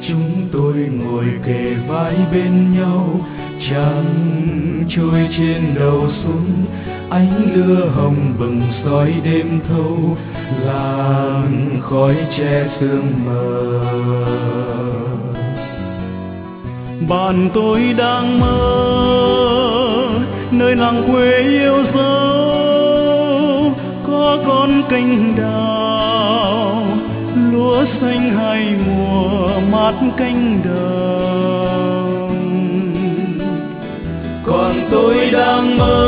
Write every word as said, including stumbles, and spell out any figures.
chúng tôi ngồi kề vai bên nhau, trăng trôi trên đầu xuống, ánh lửa hồng bừng soi đêm thâu, làng khói che sương mờ. Bạn tôi đang mơ nơi làng quê yêu dấu, có con kênh đào lúa xanh hai mùa mát cánh đồng. Còn tôi đang mơ